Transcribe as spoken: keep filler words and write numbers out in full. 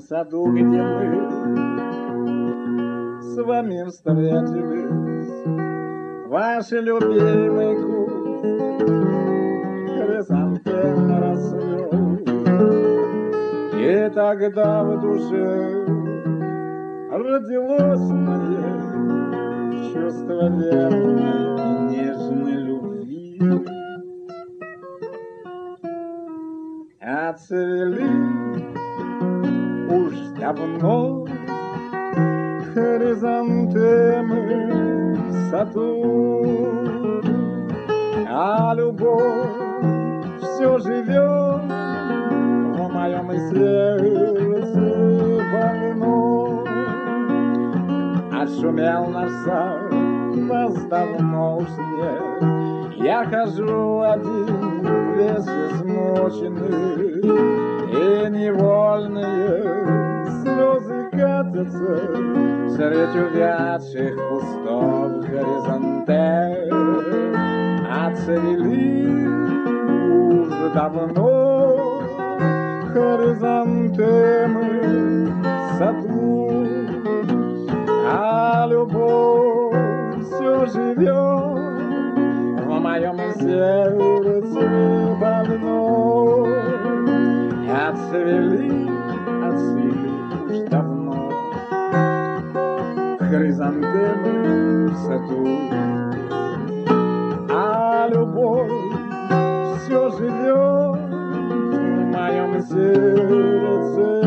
саду, где мы с вами встретились, ваши любимый куст хризантем расцвел. И тогда в душе родилось мое чувство верной и нежной любви. Отцвели уж давно хризантемы в саду, а любовь все живет в моем сердце больно. Отшумел наш сад, нас давно уж нет. Я хожу один, весь измученный, и невольные слезы катятся средь увядших кустов хризантем. Отцвели уже давно хризантемы в саду, а любовь все живет в моем сердце больно. И отцвели, отцвели уж давно хризантемы в саду, а любовь все живет в моем сердце